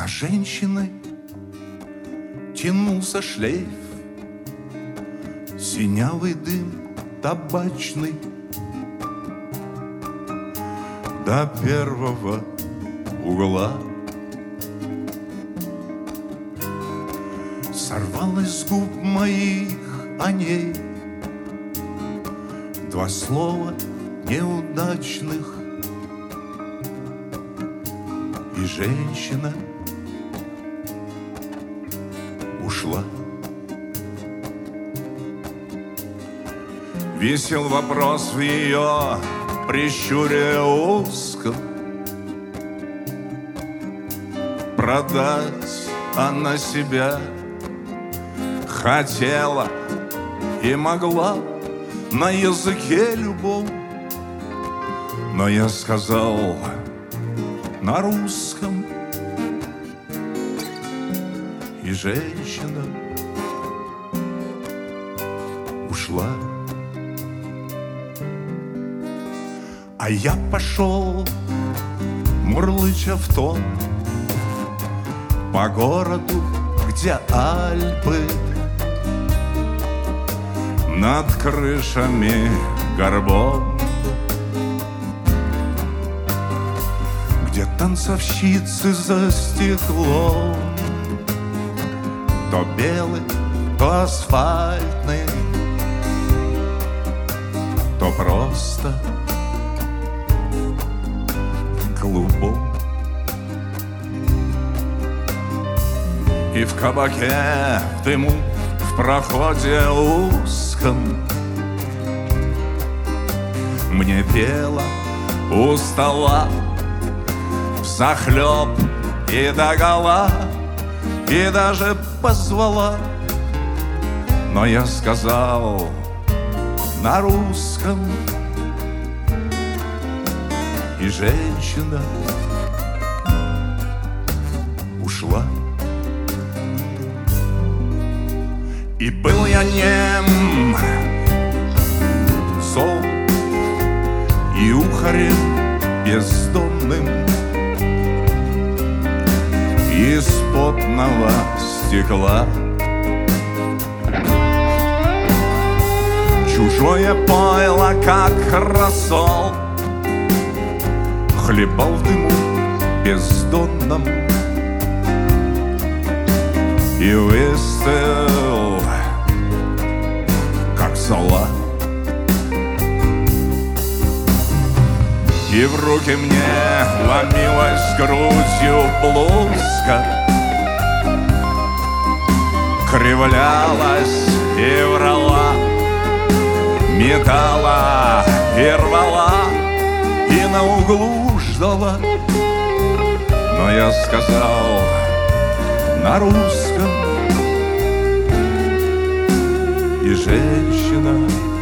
За женщиной тянулся шлейф, синявый дым табачный. До первого угла сорвалось с губ моих о ней два слова неудачных, и женщина ушла. Висел вопрос в ее прищуре узком: продать она себя хотела и могла на языке любом. Но я сказал на русском, и женщина ушла. А я пошел, мурлыча в тон, по городу, где Альпы, над крышами горбом, где танцовщицы за стеклом, то белый, то асфальтный, то просто клубом. И в кабаке, в дыму, в проходе узком мне пела у стола взахлеб и догола, и даже позвала. Но я сказал на русском, и женщина ушла. И был я нем, зол и ухарем бездомным, из потного стекла чужое пойло, как рассол, хлебал в дыму бездонном и выстоял, как зола. И в руки мне ломилась грудью блузка, кривлялась и врала, метала и рвала, и на углу ждала. Но я сказал на русском, и женщина